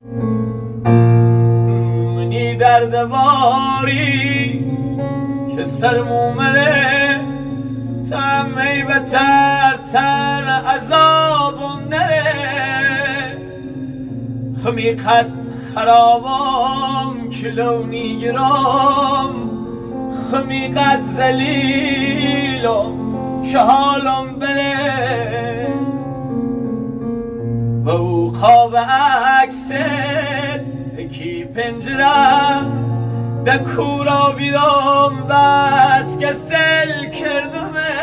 منی دردواری که سرمومنه تمی بتر تر عذابم نره خمی قد خرابم کلونی گرام خمی قد زلیلم که حالم بره و او خواب عکست یکی پنجره ده کورا بیدم بس که سل کردمه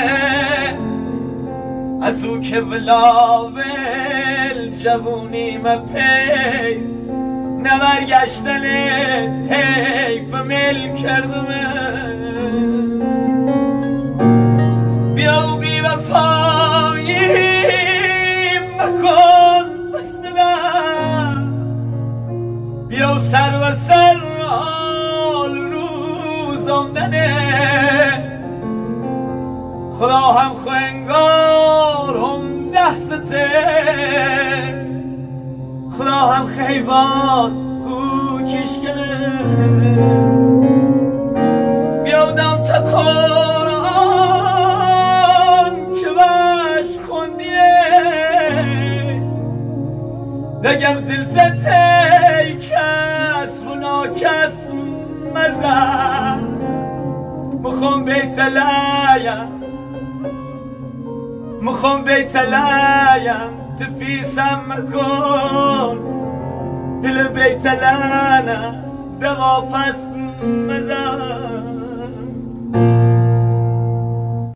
از او که ولاول جوونی مپی نبرگشتن حیف مل کردمه بیا و بی وفایی مکن بستدم بیا و سر حال روزاندنه خدا هم خوینگار هم دهسته خدا هم خیبان او کشکنه بیادم تکاران که بش خوندیه دگم دلت ای کس و ناکس مزن مخوام بیتلایم تفیسم مکن دل بیتلانه دوا پس